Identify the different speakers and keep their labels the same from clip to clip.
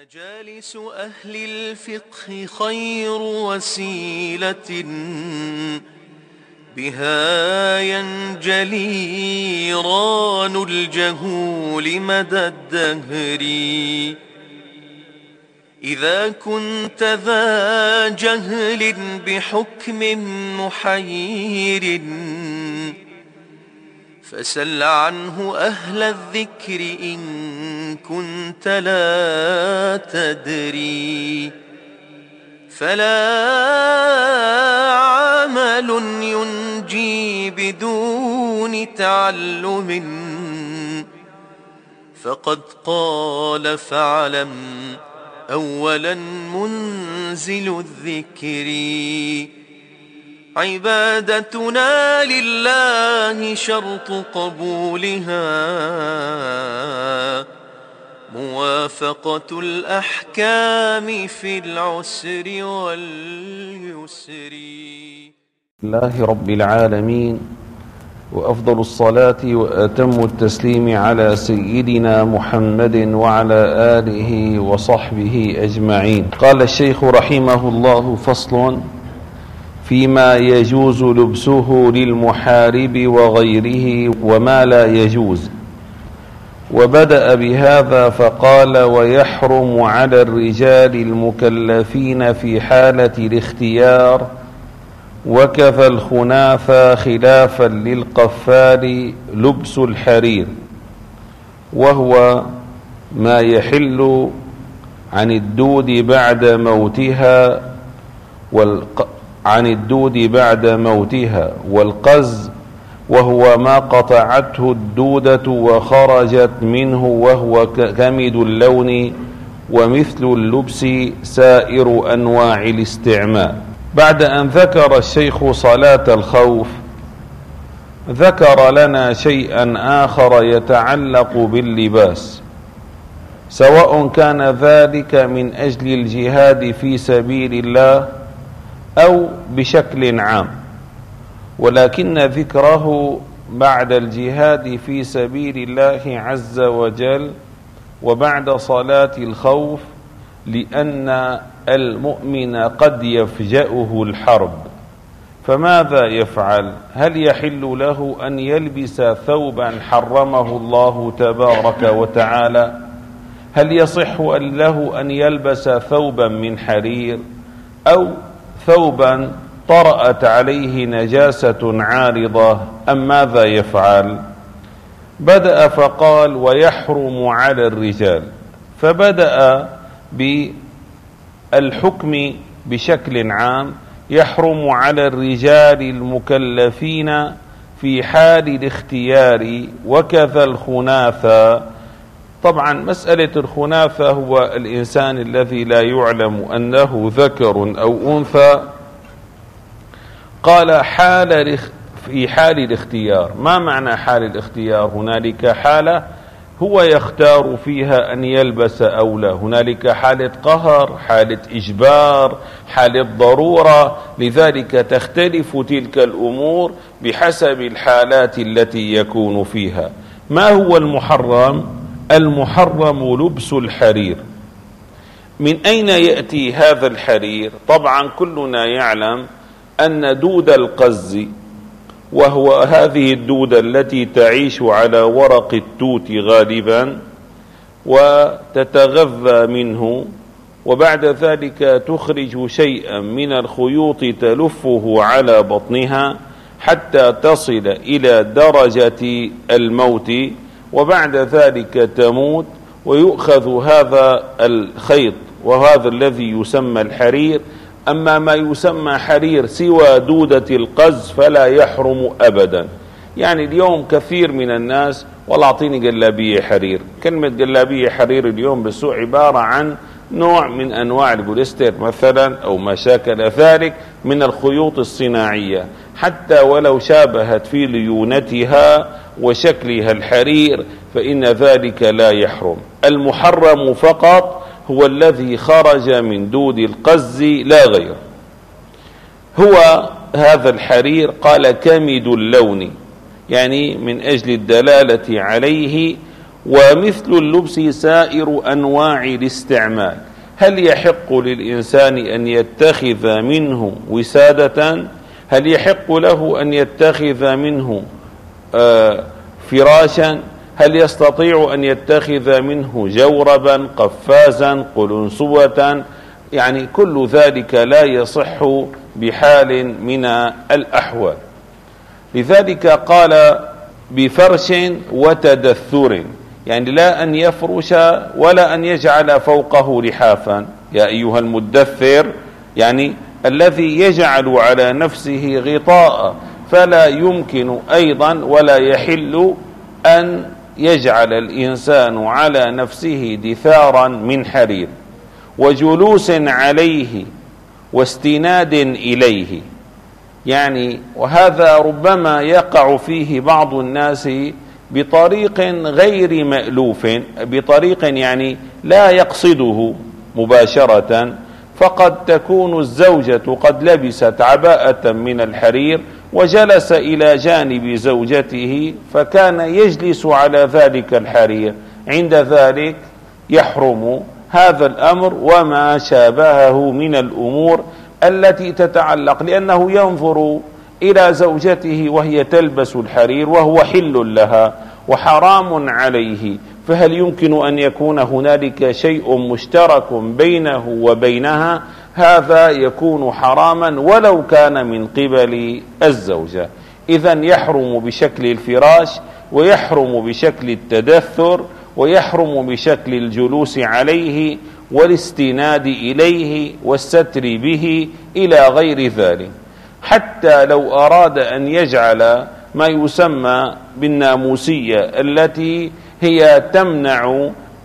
Speaker 1: مجالس أهل الفقه خير وسيلة بها ينجلي ران الجهول مدى الدهر. إذا كنت ذا جهل بحكم محير فسل عنه أهل الذكر إن كنت لا تدري. فلا عمل ينجي بدون تعلم فقد قال فاعلم أولا منزل الذكر. عبادتنا لله شرط قبولها موافقة الأحكام في العسر واليسر.
Speaker 2: الله رب العالمين، وأفضل الصلاة وأتم التسليم على سيدنا محمد وعلى آله وصحبه أجمعين. قال الشيخ رحمه الله: فصل فيما يجوز لبسه للمحارب وغيره وما لا يجوز. وبدأ بهذا فقال: ويحرم على الرجال المكلفين في حالة الاختيار وكفى الخناثى خلافا للقفال لبس الحرير، وهو ما يحل عن الدود بعد موتها والقز وهو ما قطعته الدودة وخرجت منه وهو كمد اللون ومثل اللبس سائر أنواع الاستعمال. بعد أن ذكر الشيخ صلاة الخوف ذكر لنا شيئا آخر يتعلق باللباس، سواء كان ذلك من أجل الجهاد في سبيل الله أو بشكل عام، ولكن ذكره بعد الجهاد في سبيل الله عز وجل وبعد صلاة الخوف لأن المؤمن قد يفجأه الحرب، فماذا يفعل؟ هل يحل له أن يلبس ثوبا حرمه الله تبارك وتعالى؟ هل يصح له أن يلبس ثوبا من حرير أو ثوبا طرأت عليه نجاسة عارضة أم ماذا يفعل؟ بدأ فقال: ويحرم على الرجال، فبدأ بالحكم بشكل عام. يحرم على الرجال المكلفين في حال الاختيار وكذا الخناثى. طبعا مسألة الخناثى هو الإنسان الذي لا يعلم أنه ذكر أو أنثى. قال في حال الاختيار. ما معنى حال الاختيار؟ هنالك حالة هو يختار فيها أن يلبس أو لا، هنالك حالة قهر، حالة إجبار، حالة ضرورة، لذلك تختلف تلك الأمور بحسب الحالات التي يكون فيها. ما هو المحرم؟ المحرم لبس الحرير. من أين يأتي هذا الحرير؟ طبعا كلنا يعلم أن دود القز، وهو هذه الدودة التي تعيش على ورق التوت غالبا وتتغذى منه، وبعد ذلك تخرج شيئا من الخيوط تلفه على بطنها حتى تصل إلى درجة الموت، وبعد ذلك تموت ويؤخذ هذا الخيط وهذا الذي يسمى الحرير. أما ما يسمى حرير سوى دودة القز فلا يحرم أبدا. يعني اليوم كثير من الناس والله أعطيني جلابية حرير. كلمة جلابية حرير اليوم بالسوق عبارة عن نوع من أنواع البوليستر مثلا أو ما شاكل ذلك من الخيوط الصناعية، حتى ولو شابهت في ليونتها وشكلها الحرير فإن ذلك لا يحرم. المحرم فقط هو الذي خرج من دود القز لا غير. هو هذا الحرير قال كمد اللون، يعني من أجل الدلالة عليه ومثل اللبس سائر أنواع الاستعمال. هل يحق للإنسان أن يتخذ منه وسادة؟ هل يحق له أن يتخذ منه فراشا؟ هل يستطيع أن يتخذ منه جوربا، قفازا، قلنسوة؟ يعني كل ذلك لا يصح بحال من الأحوال. لذلك قال بفرش وتدثر، يعني لا أن يفرش ولا أن يجعل فوقه لحافا. يا أيها المدثر، يعني الذي يجعل على نفسه غطاء، فلا يمكن أيضا ولا يحل أن يجعل الإنسان على نفسه دثارا من حرير وجلوس عليه واستناد إليه. يعني وهذا ربما يقع فيه بعض الناس بطريق غير مألوف، بطريق يعني لا يقصده مباشرة، فقد تكون الزوجة قد لبست عباءة من الحرير وجلس إلى جانب زوجته فكان يجلس على ذلك الحرير، عند ذلك يحرم هذا الأمر وما شابهه من الأمور التي تتعلق، لأنه ينظر إلى زوجته وهي تلبس الحرير وهو حل لها وحرام عليه، فهل يمكن أن يكون هنالك شيء مشترك بينه وبينها؟ هذا يكون حراما ولو كان من قبل الزوجة. إذن يحرم بشكل الفراش، ويحرم بشكل التدثر، ويحرم بشكل الجلوس عليه والاستناد إليه والستر به إلى غير ذلك. حتى لو أراد أن يجعل ما يسمى بالناموسية التي هي تمنع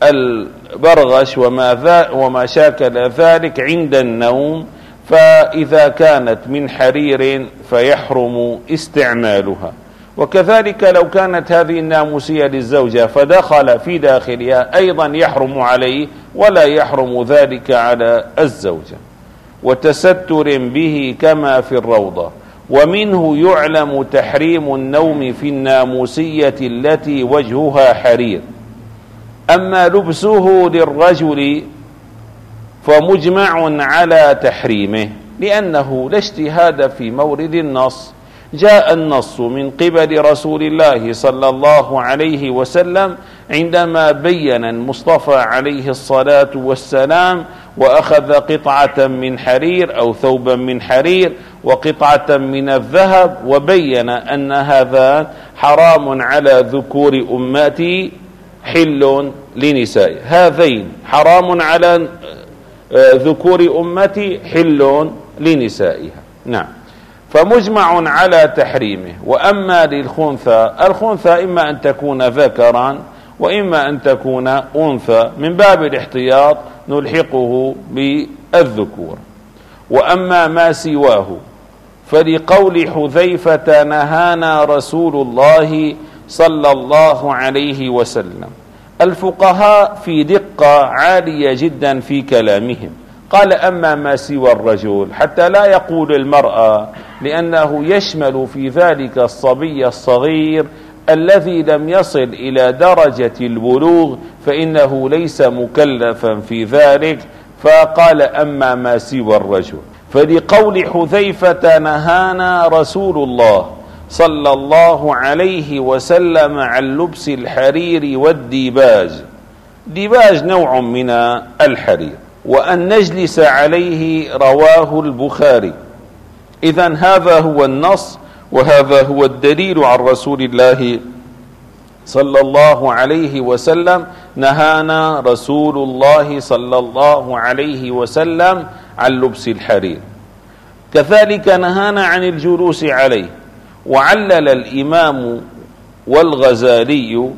Speaker 2: البرغش وما شاكل ذلك عند النوم، فإذا كانت من حرير فيحرم استعمالها. وكذلك لو كانت هذه الناموسية للزوجة فدخل في داخلها أيضا يحرم عليه ولا يحرم ذلك على الزوجة. وتستر به كما في الروضة. ومنه يعلم تحريم النوم في الناموسية التي وجهها حرير. أما لبسه للرجل فمجمع على تحريمه، لأنه لا اجتهاد في مورد النص. جاء النص من قبل رسول الله صلى الله عليه وسلم عندما بين المصطفى عليه الصلاة والسلام وأخذ قطعة من حرير أو ثوبا من حرير وقطعة من الذهب، وبين أن هذا حرام على ذكور أمتي حل لنسائي. هذين حرام على ذكور أمتي حل لنسائها. نعم، فمجمع على تحريمه. وأما للخنثى، الخنثى إما أن تكون ذكرا وإما أن تكون أنثى، من باب الاحتياط نلحقه بالذكور. وأما ما سواه فلقول حذيفة نهانا رسول الله صلى الله عليه وسلم. الفقهاء في دقة عالية جدا في كلامهم. قال أما ما سوى الرجل، حتى لا يقول المرأة، لأنه يشمل في ذلك الصبي الصغير الذي لم يصل إلى درجة البلوغ فإنه ليس مكلفا في ذلك. فقال أما ما سوى الرجل، فلقول حذيفة نهانا رسول الله صلى الله عليه وسلم عن لبس الحرير والديباج. ديباج نوع من الحرير، وأن نجلس عليه رواه البخاري. إذن هذا هو النص وهذا هو الدليل عن رسول الله صلى الله عليه وسلم. نهانا رسول الله صلى الله عليه وسلم عن لبس الحرير. كذلك نهانا عن الجلوس عليه. وعلل الإمام والغزالي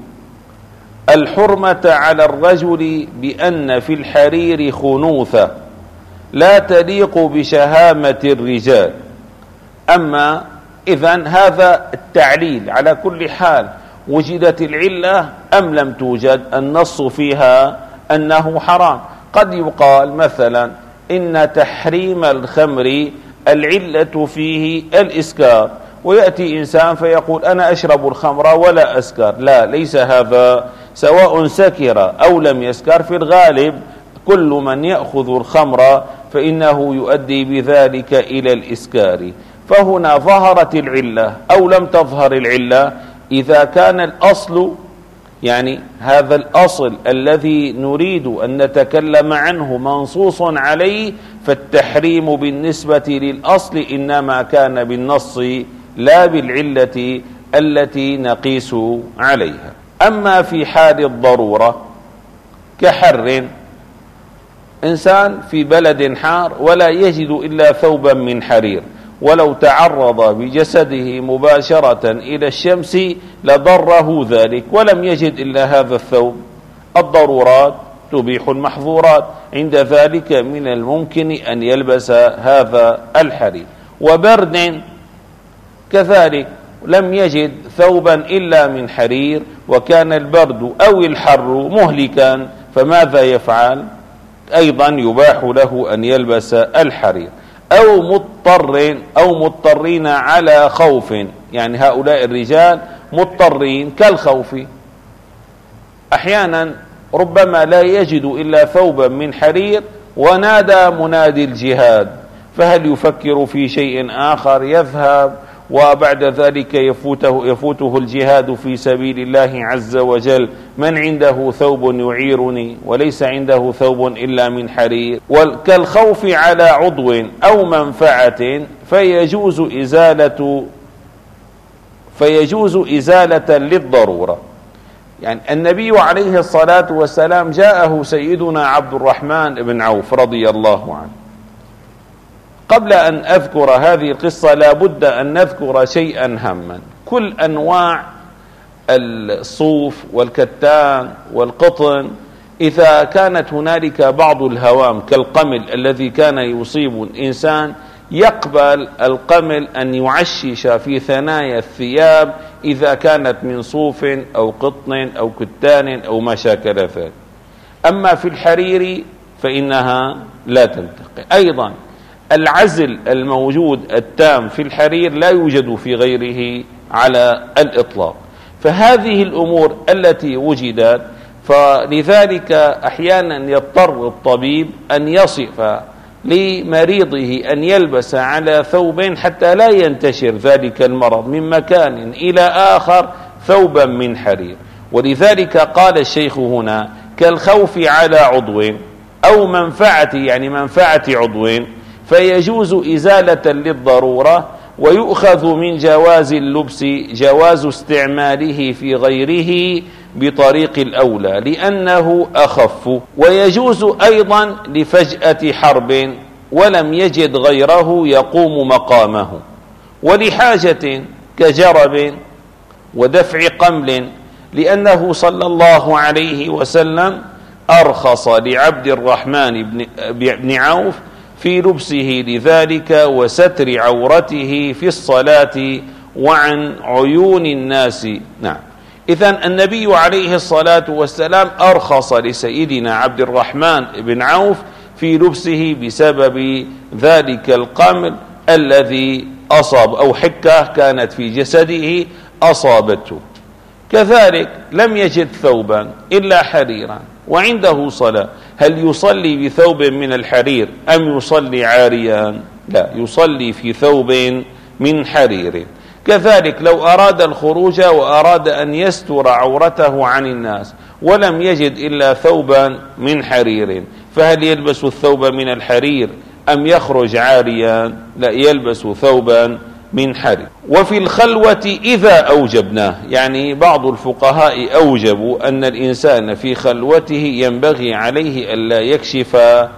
Speaker 2: الحرمة على الرجل بأن في الحرير خنوثة لا تليق بشهامة الرجال. أما إذن هذا التعليل على كل حال، وجدت العلة أم لم توجد، النص فيها أنه حرام. قد يقال مثلا إن تحريم الخمر العلة فيه الإسكار، ويأتي إنسان فيقول أنا أشرب الخمر ولا أسكر. لا، ليس هذا سواء سكر أو لم يسكر، في الغالب كل من يأخذ الخمر فإنه يؤدي بذلك إلى الإسكار. فهنا ظهرت العلة أو لم تظهر العلة، إذا كان الأصل، يعني هذا الأصل الذي نريد أن نتكلم عنه منصوص عليه، فالتحريم بالنسبة للأصل إنما كان بالنص لا بالعلة التي نقيس عليها. أما في حال الضرورة كحر، إنسان في بلد حار ولا يجد إلا ثوبا من حرير، ولو تعرض بجسده مباشرة إلى الشمس لضره ذلك، ولم يجد إلا هذا الثوب. الضرورات تبيح المحظورات، عند ذلك من الممكن أن يلبس هذا الحرير. وبرد كذلك، لم يجد ثوبا إلا من حرير وكان البرد أو الحر مهلكا، فماذا يفعل؟ أيضا يباح له أن يلبس الحرير. أو مضطرين على خوف، يعني هؤلاء الرجال مضطرين كالخوف، أحيانا ربما لا يجد إلا ثوبا من حرير ونادى منادي الجهاد، فهل يفكر في شيء آخر؟ يذهب وبعد ذلك يفوته الجهاد في سبيل الله عز وجل. من عنده ثوب يعيرني وليس عنده ثوب إلا من حرير. وكالخوف على عضو أو منفعة فيجوز إزالة للضرورة. يعني النبي عليه الصلاة والسلام جاءه سيدنا عبد الرحمن بن عوف رضي الله عنه. قبل أن أذكر هذه القصة لابد أن نذكر شيئا هاما. كل أنواع الصوف والكتان والقطن، إذا كانت هنالك بعض الهوام كالقمل الذي كان يصيب الإنسان، يقبل القمل أن يعشش في ثنايا الثياب إذا كانت من صوف أو قطن أو كتان أو ما شاكل ذلك. أما في الحرير فإنها لا تنتقل. أيضا العزل الموجود التام في الحرير لا يوجد في غيره على الإطلاق. فهذه الأمور التي وجدت، فلذلك أحيانا يضطر الطبيب أن يصف لمريضه أن يلبس على ثوب حتى لا ينتشر ذلك المرض من مكان إلى آخر ثوبا من حرير. ولذلك قال الشيخ هنا كالخوف على عضو أو منفعة، يعني منفعة عضو، فيجوز إزالة للضرورة. ويؤخذ من جواز اللبس جواز استعماله في غيره بطريق الأولى لأنه أخف. ويجوز أيضا لفجأة حرب ولم يجد غيره يقوم مقامه، ولحاجة كجرب ودفع قمل، لأنه صلى الله عليه وسلم أرخص لعبد الرحمن بن عوف في لبسه لذلك وستر عورته في الصلاة وعن عيون الناس. نعم، إذن النبي عليه الصلاة والسلام أرخص لسيدنا عبد الرحمن بن عوف في لبسه بسبب ذلك القمل الذي أصاب، أو حكة كانت في جسده أصابته. كذلك لم يجد ثوبا إلا حريرا وعنده صلاة، هل يصلي بثوب من الحرير أم يصلي عاريا؟ لا، يصلي في ثوب من حرير. كذلك لو أراد الخروج وأراد أن يستر عورته عن الناس ولم يجد إلا ثوبا من حرير، فهل يلبس الثوب من الحرير أم يخرج عاريا؟ لا، يلبس ثوبا من حرير. وفي الخلوة إذا أوجبناه، يعني بعض الفقهاء أوجبوا أن الإنسان في خلوته ينبغي عليه ألا يكشف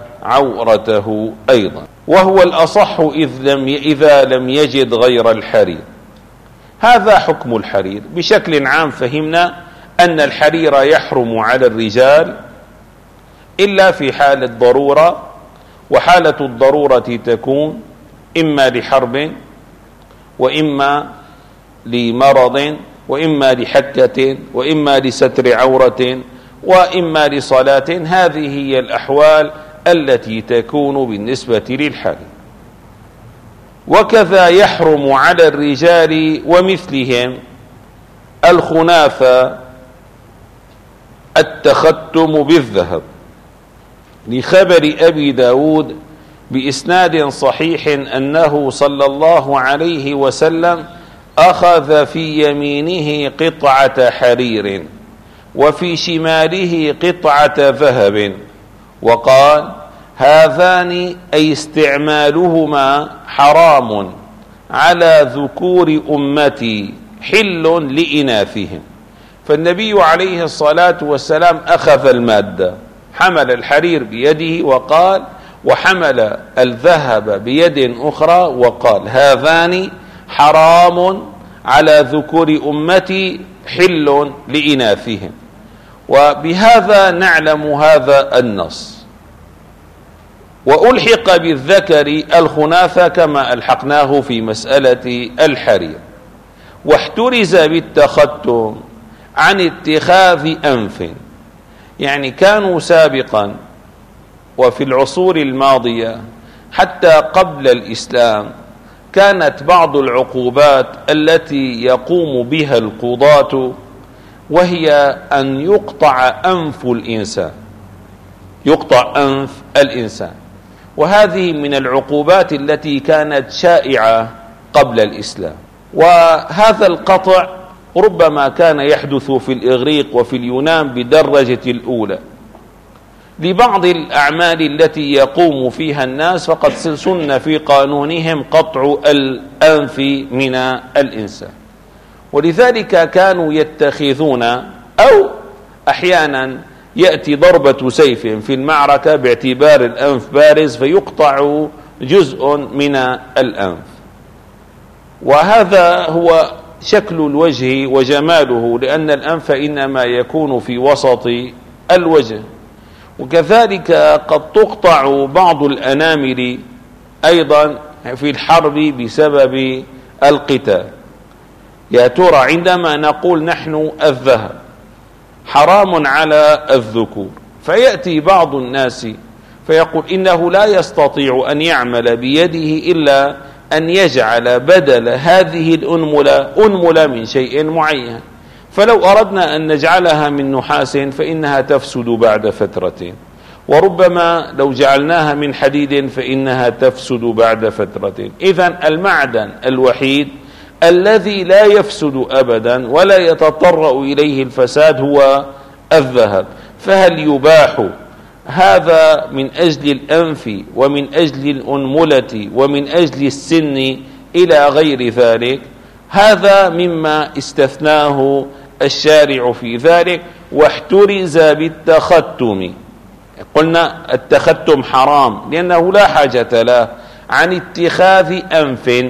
Speaker 2: عورته أيضا، وهو الأصح إذا لم يجد غير الحرير. هذا حكم الحرير. بشكل عام فهمنا أن الحرير يحرم على الرجال إلا في حال الضرورة، وحالة الضرورة تكون إما لحرب وإما لمرض وإما لحكة وإما لستر عورة وإما لصلاة. هذه هي الأحوال التي تكون بالنسبة للحرير. وكذا يحرم على الرجال ومثلهم الخناثة التختم بالذهب، لخبر أبي داود بإسناد صحيح أنه صلى الله عليه وسلم أخذ في يمينه قطعة حرير وفي شماله قطعة ذهب، وقال: هذان أي استعمالهما حرام على ذكور أمتي حل لإناثهم. فالنبي عليه الصلاة والسلام أخذ المادة، حمل الحرير بيده وقال، وحمل الذهب بيد أخرى وقال: هذان حرام على ذكور أمتي حل لإناثهم. وبهذا نعلم هذا النص. وألحق بالذكر الخناثة كما ألحقناه في مسألة الحرير. واحترز بالتختم عن اتخاذ أنف، يعني كانوا سابقا وفي العصور الماضية حتى قبل الإسلام كانت بعض العقوبات التي يقوم بها القضاة وهي أن يقطع أنف الإنسان، يقطع أنف الإنسان، وهذه من العقوبات التي كانت شائعة قبل الإسلام. وهذا القطع ربما كان يحدث في الإغريق وفي اليونان بدرجة الأولى لبعض الأعمال التي يقوم فيها الناس، فقد سن في قانونهم قطع الأنف من الإنسان. ولذلك كانوا يتخذون، أو أحيانا يأتي ضربة سيف في المعركة باعتبار الأنف بارز فيقطع جزء من الأنف، وهذا هو شكل الوجه وجماله، لأن الأنف إنما يكون في وسط الوجه. وكذلك قد تقطع بعض الأنامل أيضا في الحرب بسبب القتال. يا ترى عندما نقول نحن الذهب حرام على الذكور، فيأتي بعض الناس فيقول إنه لا يستطيع أن يعمل بيده إلا أن يجعل بدل هذه الأنملة من شيء معين، فلو أردنا أن نجعلها من نحاس فإنها تفسد بعد فترة، وربما لو جعلناها من حديد فإنها تفسد بعد فترة. إذن المعدن الوحيد الذي لا يفسد أبدا ولا يتطرأ إليه الفساد هو الذهب. فهل يباح هذا من أجل الأنف ومن أجل الأنملة ومن أجل السن إلى غير ذلك؟ هذا مما استثناه الشارع في ذلك. واحترز بالتختم، قلنا التختم حرام لأنه لا حاجة له، عن اتخاذ أنف،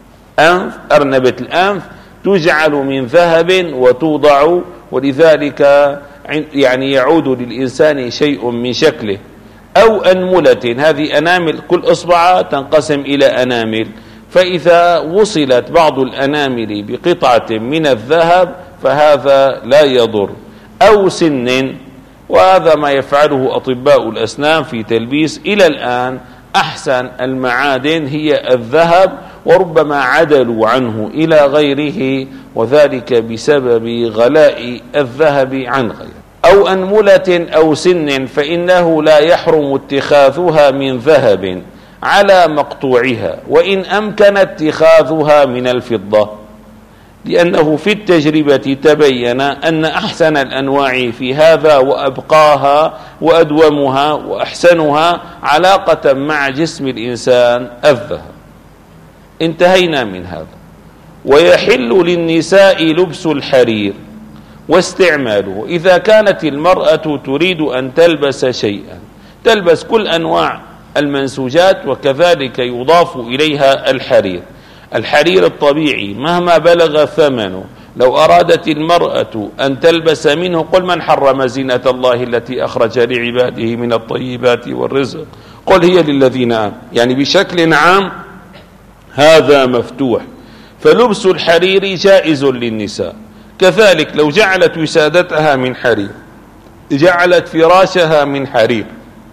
Speaker 2: أرنبة الأنف تجعل من ذهب وتوضع، ولذلك يعني يعود للإنسان شيء من شكله. أو أنملة، هذه أنامل كل إصبع تنقسم إلى أنامل، فإذا وصلت بعض الأنامل بقطعة من الذهب فهذا لا يضر. أو سن، وهذا ما يفعله أطباء الأسنان في تلبيس إلى الآن. أحسن المعادن هي الذهب، وربما عدلوا عنه إلى غيره، وذلك بسبب غلاء الذهب عن غيره. أو أنملة أو سن، فإنه لا يحرم اتخاذها من ذهب على مقطوعها، وإن أمكن اتخاذها من الفضة، لأنه في التجربة تبين أن أحسن الأنواع في هذا وأبقاها وأدومها وأحسنها علاقة مع جسم الإنسان الذهب. انتهينا من هذا. ويحل للنساء لبس الحرير واستعماله، إذا كانت المرأة تريد أن تلبس شيئا تلبس كل أنواع المنسوجات، وكذلك يضاف إليها الحرير. الحرير الطبيعي مهما بلغ ثمنه، لو أرادت المرأة أن تلبس منه، قل من حرم زينة الله التي أخرج لعباده من الطيبات والرزق، قل هي للذين آمنوا، يعني بشكل عام هذا مفتوح. فلبس الحرير جائز للنساء. كذلك لو جعلت وسادتها من حرير، جعلت فراشها من حرير،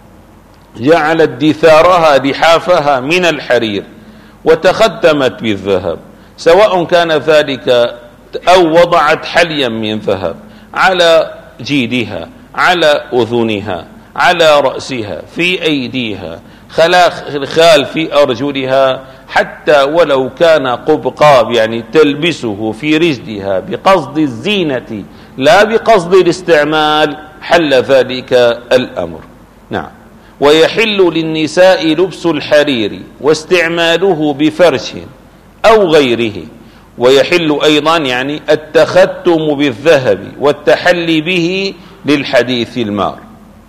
Speaker 2: جعلت دثارها لحافها من الحرير، وتختمت بالذهب، سواء كان ذلك أو وضعت حليا من ذهب على جيدها على أذنها، على رأسها، في أيديها، خلال في أرجلها، حتى ولو كان قبقاب يعني تلبسه في رجلها بقصد الزينة لا بقصد الاستعمال، حل ذلك الأمر. نعم. ويحل للنساء لبس الحرير واستعماله بفرش أو غيره. ويحل أيضا يعني التختم بالذهب والتحلي به للحديث المار.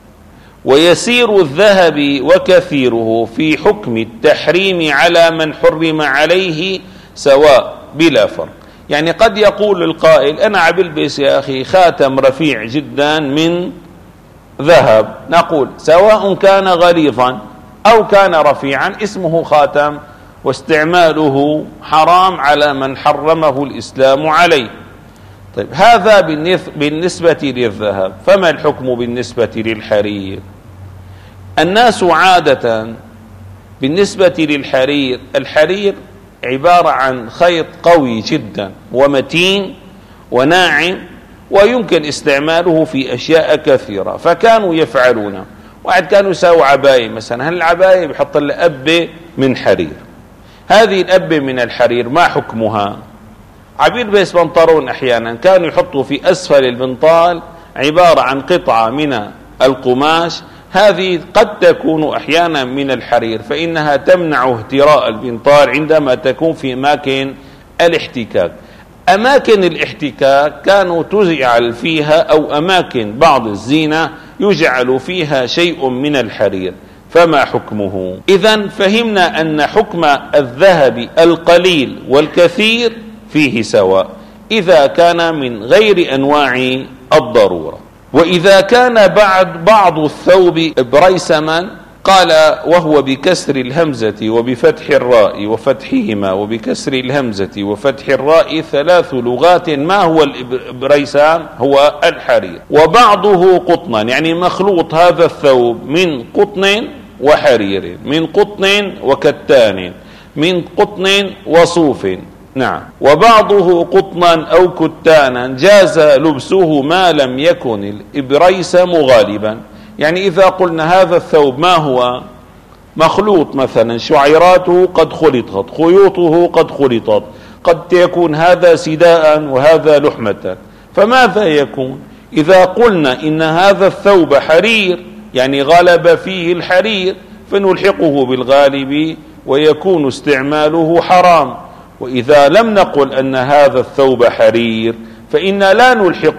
Speaker 2: ويسير الذهب وكثيره في حكم التحريم على من حرم عليه سواء بلا فرق. يعني قد يقول القائل أنا عبلبس يا أخي خاتم رفيع جدا من ذهب، نقول سواء كان غليظا أو كان رفيعا اسمه خاتم، واستعماله حرام على من حرمه الإسلام عليه. طيب هذا بالنسبة للذهب، فما الحكم بالنسبة للحرير؟ الناس عادة بالنسبة للحرير، الحرير عبارة عن خيط قوي جدا ومتين وناعم، ويمكن استعماله في أشياء كثيرة. فكانوا يفعلون، واحد كانوا يساووا عباية مثلا، هالعباية بيحط لها أبة من حرير، هذه الأبة من الحرير ما حكمها؟ عبير بيس بنطلون أحيانا كانوا يحطوا في أسفل البنطال عبارة عن قطعة من القماش، هذه قد تكون أحيانا من الحرير، فإنها تمنع اهتراء البنطال عندما تكون في أماكن الاحتكاك. أماكن الاحتكاك كانوا تجعل فيها، أو أماكن بعض الزينة يجعل فيها شيء من الحرير، فما حكمه؟ إذن فهمنا أن حكم الذهب القليل والكثير فيه سواء إذا كان من غير أنواع الضرورة. وإذا كان بعض الثوب بريسما، قال وهو بكسر الهمزة وبفتح الراء وفتحهما وبكسر الهمزة وفتح الراء 3 لغات. ما هو البريسام؟ هو الحرير. وبعضه قطنا، يعني مخلوط هذا الثوب من قطن وحرير، من قطن وكتان، من قطن وصوف. نعم. وبعضه قطنا أو كتانا جاز لبسه ما لم يكن الإبريسم غالبا. يعني إذا قلنا هذا الثوب ما هو مخلوط، مثلا شعيراته قد خلطت، خيوطه قد خلطت، قد يكون هذا سداء وهذا لحمة، فماذا يكون؟ إذا قلنا إن هذا الثوب حرير يعني غلب فيه الحرير، فنلحقه بالغالب ويكون استعماله حرام. وإذا لم نقل أن هذا الثوب حرير فإن لا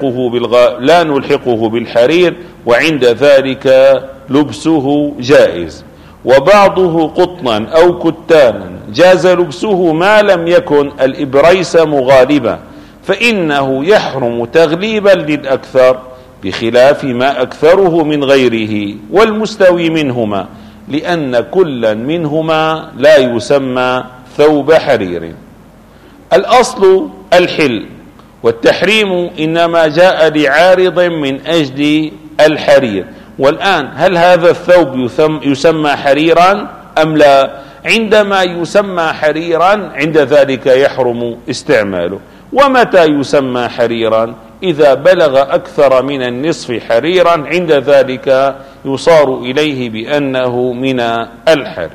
Speaker 2: نلحقه بالحرير، وعند ذلك لبسه جائز. وبعضه قطنا أو كتانا جاز لبسه ما لم يكن الإبريسم غالبا، فإنه يحرم تغليبا للأكثر بخلاف ما أكثره من غيره والمستوي منهما، لأن كلا منهما لا يسمى ثوب حرير. الأصل الحل، والتحريم إنما جاء لعارض من أجل الحرير. والآن هل هذا الثوب يسمى حريرا أم لا؟ عندما يسمى حريرا عند ذلك يحرم استعماله. ومتى يسمى حريرا؟ إذا بلغ أكثر من النصف حريرا، عند ذلك يصار إليه بأنه من الحرير.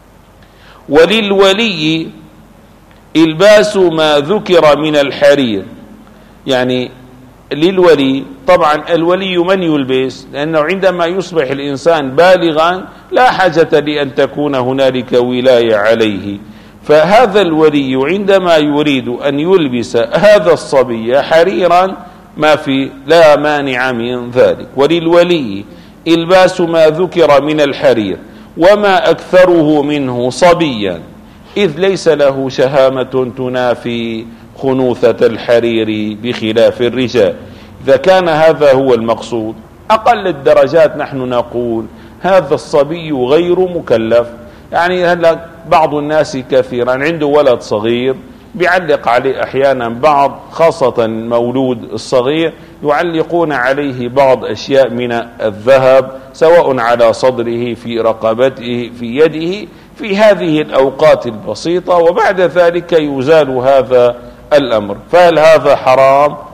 Speaker 2: وللولي إلباس ما ذكر من الحرير، يعني للولي. طبعا الولي من يلبس؟ لأنه عندما يصبح الإنسان بالغا لا حاجة لأن تكون هنالك ولاية عليه، فهذا الولي عندما يريد أن يلبس هذا الصبي حريرا لا مانع من ذلك. وللولي إلباس ما ذكر من الحرير وما أكثره منه صبيا، إذ ليس له شهامة تنافي خنوثة الحرير بخلاف الرجال. إذا كان هذا هو المقصود، أقل الدرجات نحن نقول هذا الصبي غير مكلف. يعني هلا بعض الناس كثيرا عنده ولد صغير بيعلق عليه أحيانا بعض، خاصة المولود الصغير يعلقون عليه بعض أشياء من الذهب، سواء على صدره، في رقبته، في يده، في هذه الأوقات البسيطة، وبعد ذلك يزال هذا الأمر. فهل هذا حرام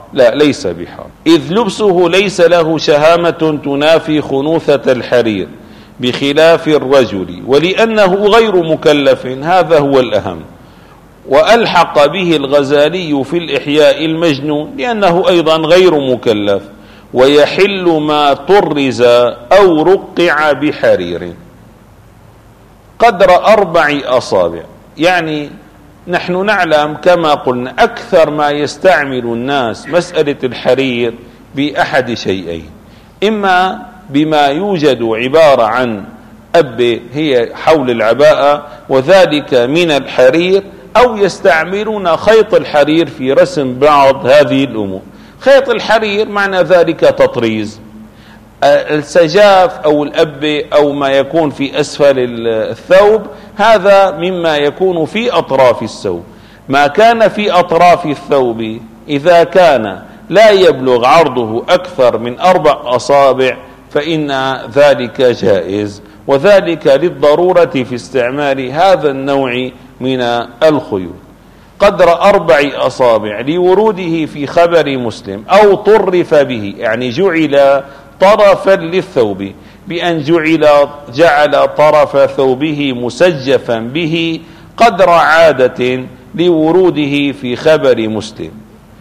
Speaker 2: لا، ليس بحرام، إذ لبسه ليس له شهامة تنافي خنوثة الحرير بخلاف الرجل، ولأنه غير مكلف، هذا هو الأهم. وألحق به الغزالي في الإحياء المجنون لأنه أيضا غير مكلف، ويحل ما طرز أو رقع بحرير قدر 4 أصابع. يعني نحن نعلم كما قلنا أكثر ما يستعمل الناس مسألة الحرير بأحد شيئين: إما بما يوجد عبارة عن أب هي حول العباءة وذلك من الحرير، أو يستعملون خيط الحرير في رسم بعض هذه الأمور. خيط الحرير معنى ذلك تطريز. السجاف أو الأب أو ما يكون في أسفل الثوب هذا مما يكون في أطراف الثوب. ما كان في أطراف الثوب إذا كان لا يبلغ عرضه أكثر من 4 أصابع فإن ذلك جائز، وذلك للضرورة في استعمال هذا النوع من الخيوط. قدر 4 أصابع لوروده في خبر مسلم، أو طرف به يعني جعل طرفا للثوب بأن جعل طرف ثوبه مسجفا به قدر عادة لوروده في خبر مسلم،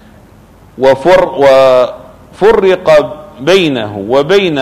Speaker 2: وفرق بينه وبين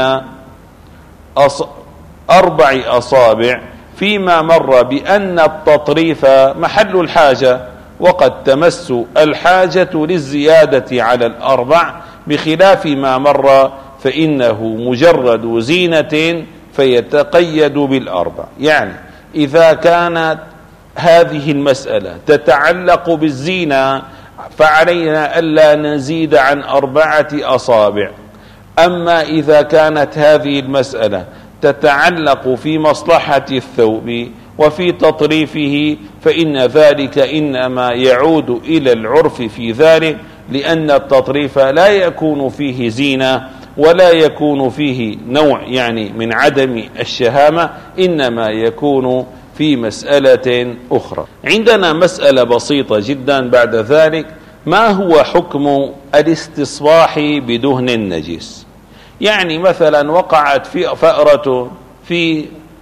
Speaker 2: 4 أصابع فيما مر بأن التطريف محل الحاجة، وقد تمس الحاجة للزيادة على 4، بخلاف ما مر فإنه مجرد زينة فيتقيد بال4. يعني إذا كانت هذه المسألة تتعلق بالزينة فعلينا ألا نزيد عن 4 أصابع. أما إذا كانت هذه المسألة تتعلق في مصلحة الثوب وفي تطريفه فإن ذلك إنما يعود إلى العرف في ذلك، لأن التطريف لا يكون فيه زينة ولا يكون فيه نوع يعني من عدم الشهامة، إنما يكون في مسألة أخرى. عندنا مسألة بسيطة جدا بعد ذلك: ما هو حكم الاستصباح بدهن نجس؟ يعني مثلا وقعت في فأرة في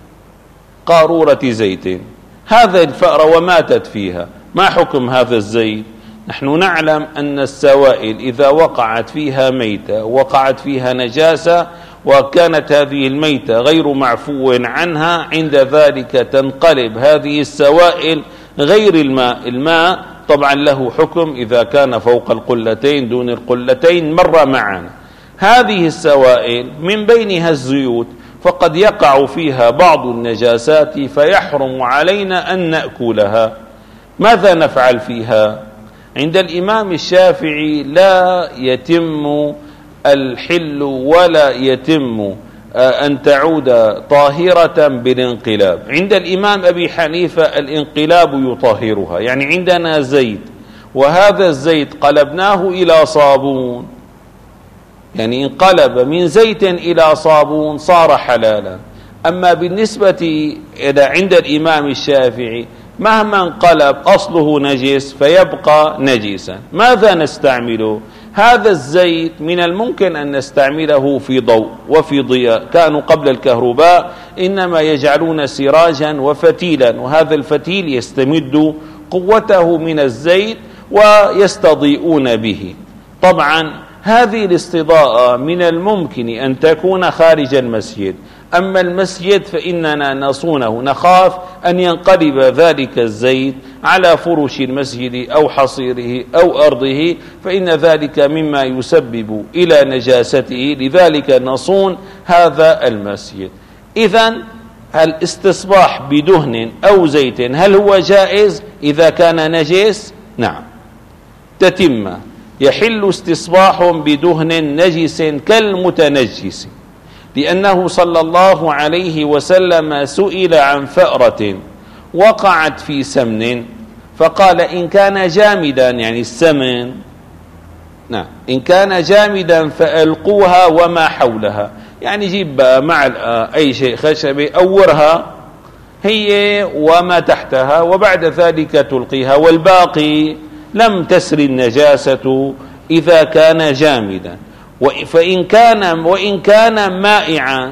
Speaker 2: قارورة زيت، هذا الفأرة وماتت فيها، ما حكم هذا الزيت؟ نحن نعلم أن السوائل إذا وقعت فيها ميتة وقعت فيها نجاسة وكانت هذه الميتة غير معفو عنها، عند ذلك تنقلب هذه السوائل غير الماء. الماء طبعا له حكم إذا كان فوق القلتين دون القلتين، مر معنا. هذه السوائل من بينها الزيوت، فقد يقع فيها بعض النجاسات فيحرم علينا أن نأكلها. ماذا نفعل فيها؟ عند الإمام الشافعي لا يتم الحل ولا يتم أن تعود طاهرة بالانقلاب. عند الإمام أبي حنيفة الانقلاب يطهرها. يعني عندنا زيت وهذا الزيت قلبناه إلى صابون، يعني انقلب من زيت إلى صابون صار حلالا. أما بالنسبة إلى عند الإمام الشافعي مهما انقلب أصله نجس فيبقى نجسا. ماذا نستعمله؟ هذا الزيت من الممكن أن نستعمله في ضوء وفي ضياء. كانوا قبل الكهرباء إنما يجعلون سراجا وفتيلا، وهذا الفتيل يستمد قوته من الزيت ويستضيئون به. طبعا هذه الاستضاءة من الممكن أن تكون خارج المسجد، أما المسجد فإننا نصونه، نخاف أن ينقلب ذلك الزيت على فرش المسجد أو حصيره أو أرضه، فإن ذلك مما يسبب إلى نجاسته، لذلك نصون هذا المسجد. إذن الاستصباح بدهن أو زيت هل هو جائز إذا كان نجس؟ نعم. تتم: يحل استصباح بدهن نجس كالمتنجس، لأنه صلى الله عليه وسلم سئل عن فأرة وقعت في سمن فقال: إن كان جامدا، يعني السمن، نعم، إن كان جامدا فألقوها وما حولها، يعني جيب مع أي شيء خشبي أورها هي وما تحتها وبعد ذلك تلقيها، والباقي لم تسر النجاسة إذا كان جامدا، وإن كان مائعا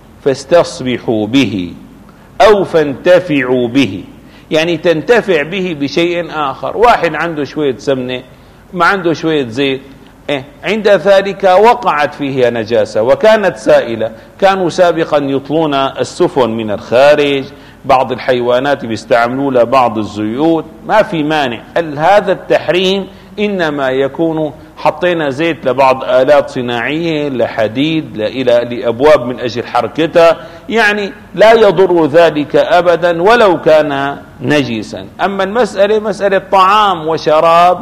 Speaker 2: فاستصبحوا به أو فانتفعوا به، يعني تنتفع به بشيء آخر. واحد عنده شوية سمنة، ما عنده شوية زيت، عند ذلك وقعت فيه نجاسة وكانت سائلة. كانوا سابقا يطلون السفن من الخارج، بعض الحيوانات بيستعملوا لها بعض الزيوت، ما في مانع. هذا التحريم إنما يكون حطينا زيت لبعض آلات صناعية، لحديد، لأبواب من أجل حركتها، يعني لا يضر ذلك أبدا ولو كان نجسا. أما المسألة مسألة طعام وشراب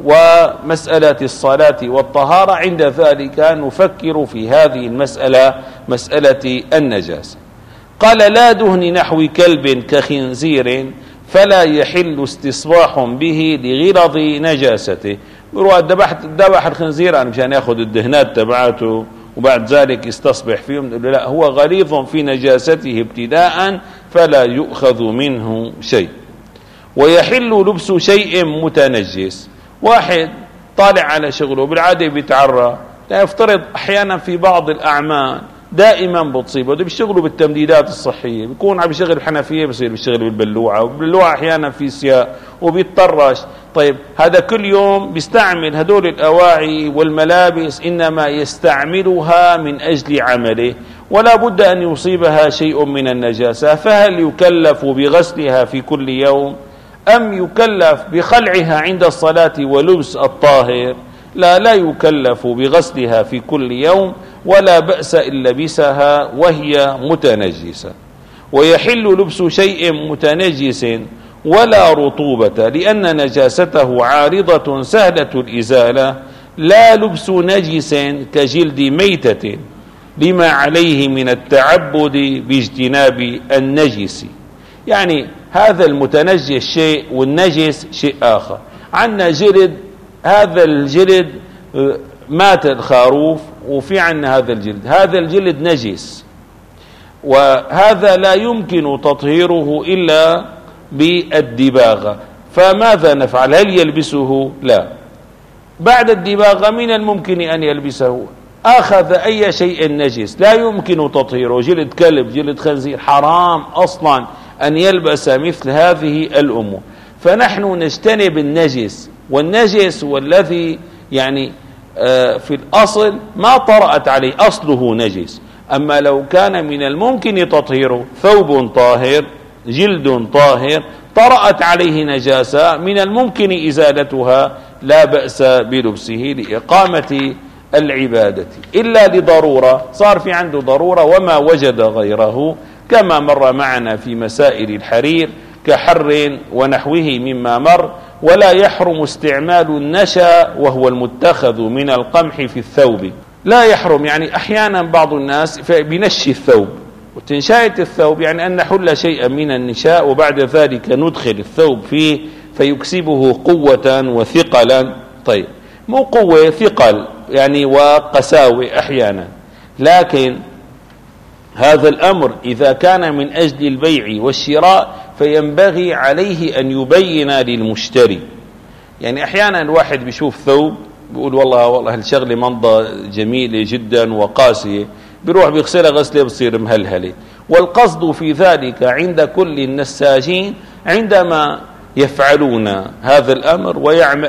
Speaker 2: ومسألة الصلاة والطهارة، عند ذلك نفكر في هذه المسألة، مسألة النجاسة. قال: لا دهن نحو كلب كخنزير فلا يحل استصباح به لغرض نجاسته. بيروح ذبح الخنزير مشان ياخذ الدهنات تبعته وبعد ذلك يستصبح فيهم، لا، هو غليظ في نجاسته ابتداء فلا يؤخذ منه شيء. ويحل لبس شيء متنجس. واحد طالع على شغله بالعادة بيتعرى، لا يفترض أحيانا في بعض الأعمال دائما بتصيبه، بده بيشتغلوا بالتمديدات الصحية، بيكون عم بيشتغل بحنفية بصير بيشتغل بالبلوعة، وبالبلوعة أحيانا في سياء وبيتطرش. طيب هذا كل يوم بيستعمل هدول الأواعي والملابس، إنما يستعملها من أجل عمله، ولا بد أن يصيبها شيء من النجاسة. فهل يكلف بغسلها في كل يوم أم يكلف بخلعها عند الصلاة ولبس الطاهر؟ لا يكلف بغسلها في كل يوم، ولا بأس إن لبسها وهي متنجسة. ويحل لبس شيء متنجس ولا رطوبة، لأن نجاسته عارضة سهلة الإزالة، لا لبس نجس كجلد ميتة لما عليه من التعبد باجتناب النجس. يعني هذا المتنجس شيء والنجس شيء آخر. عندنا جلد، هذا الجلد مات الخروف وفي عنا هذا الجلد نجس، وهذا لا يمكن تطهيره إلا بالدباغة. فماذا نفعل؟ هل يلبسه؟ لا. بعد الدباغة من الممكن أن يلبسه. أخذ أي شيء نجس لا يمكن تطهيره، جلد كلب، جلد خنزير، حرام أصلا أن يلبس مثل هذه الأمور. فنحن نجتنب النجس، والنجس والذي يعني في الأصل ما طرأت عليه، أصله نجس. أما لو كان من الممكن تطهيره، ثوب طاهر، جلد طاهر، طرأت عليه نجاسة من الممكن إزالتها، لا بأس بلبسه لإقامة العبادة، إلا لضرورة، صار في عنده ضرورة وما وجد غيره، كما مر معنا في مسائل الحرير كحر ونحوه مما مر. ولا يحرم استعمال النشا وهو المتخذ من القمح في الثوب، لا يحرم. يعني أحيانا بعض الناس بنشي الثوب، وتنشاية الثوب يعني أن نحل شيئا من النشاء وبعد ذلك ندخل الثوب فيه فيكسبه قوة وثقلا. طيب مو قوة، ثقل يعني وقساوة أحيانا. لكن هذا الأمر إذا كان من أجل البيع والشراء فينبغي عليه أن يبين للمشتري. يعني أحيانا الواحد بيشوف ثوب بيقول والله هالشغلة منضة جميلة جدا وقاسية، بيروح بيغسلها غسلة بصير مهلهلة. والقصد في ذلك عند كل النساجين عندما يفعلون هذا الأمر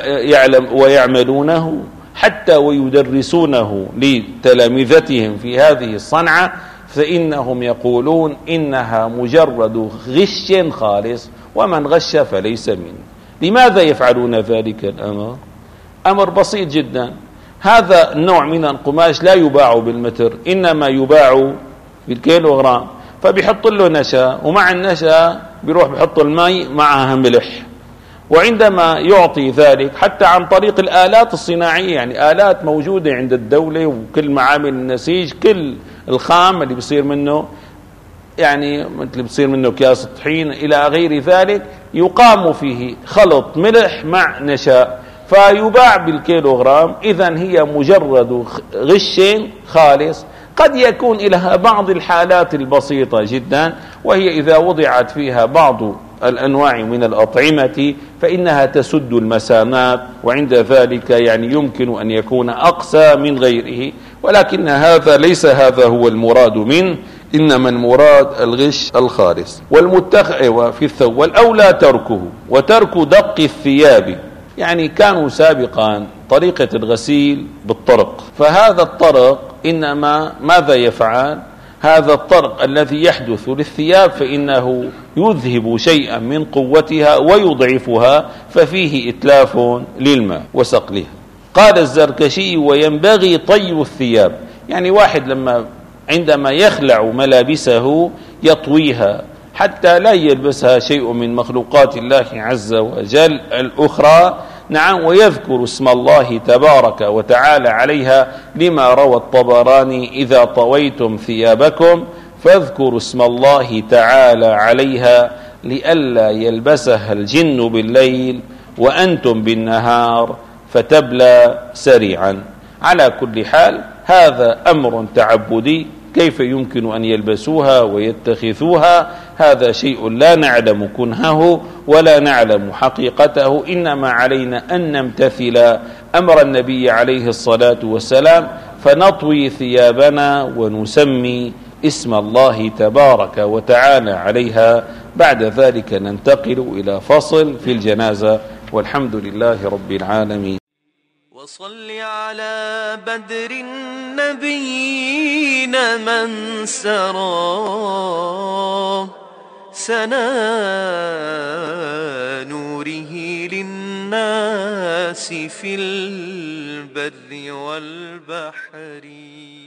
Speaker 2: ويعملونه حتى ويدرسونه لتلامذتهم في هذه الصنعة، فإنهم يقولون إنها مجرد غش خالص، ومن غش فليس منه. لماذا يفعلون ذلك الأمر؟ أمر بسيط جدا. هذا النوع من القماش لا يباع بالمتر، إنما يباع بالكيلوغرام، فبيحط له نشا، ومع النشا بيروح بيحط الماء معها ملح، وعندما يعطي ذلك حتى عن طريق الآلات الصناعية، يعني آلات موجودة عند الدولة وكل معامل النسيج، كل الخام اللي بيصير منه يعني مثل بيصير منه أكياس الطحين إلى غير ذلك، يقام فيه خلط ملح مع نشا فيباع بالكيلوغرام. إذن هي مجرد غش خالص، قد يكون لها بعض الحالات البسيطة جدا، وهي إذا وضعت فيها بعض الأنواع من الأطعمة فإنها تسد المسامات، وعند ذلك يعني يمكن أن يكون أقسى من غيره، ولكن هذا ليس هذا هو المراد منه، إنما المراد الغش الخالص. والمتخذ في الثوب والأولى تركه، وترك دق الثياب، يعني كانوا سابقا طريقة الغسيل بالطرق، فهذا الطرق إنما ماذا يفعل؟ هذا الطرق الذي يحدث للثياب فإنه يذهب شيئا من قوتها ويضعفها، ففيه إتلاف للماء وسقلها. قال الزركشي: وينبغي طي الثياب، يعني واحد عندما يخلع ملابسه يطويها حتى لا يلبسها شيء من مخلوقات الله عز وجل الأخرى. نعم، ويذكر اسم الله تبارك وتعالى عليها، لما روى الطبراني: إذا طويتم ثيابكم فاذكروا اسم الله تعالى عليها لئلا يلبسها الجن بالليل وأنتم بالنهار فتبلى سريعا. على كل حال هذا أمر تعبدي، كيف يمكن أن يلبسوها ويتخذوها؟ هذا شيء لا نعلم كنهه ولا نعلم حقيقته، إنما علينا أن نمتثل أمر النبي عليه الصلاة والسلام فنطوي ثيابنا ونسمي اسم الله تبارك وتعالى عليها. بعد ذلك ننتقل إلى فصل في الجنازة، والحمد لله رب العالمين.
Speaker 1: وصل على بدر النبيين من سرى سنا نوره للناس في البر والبحر.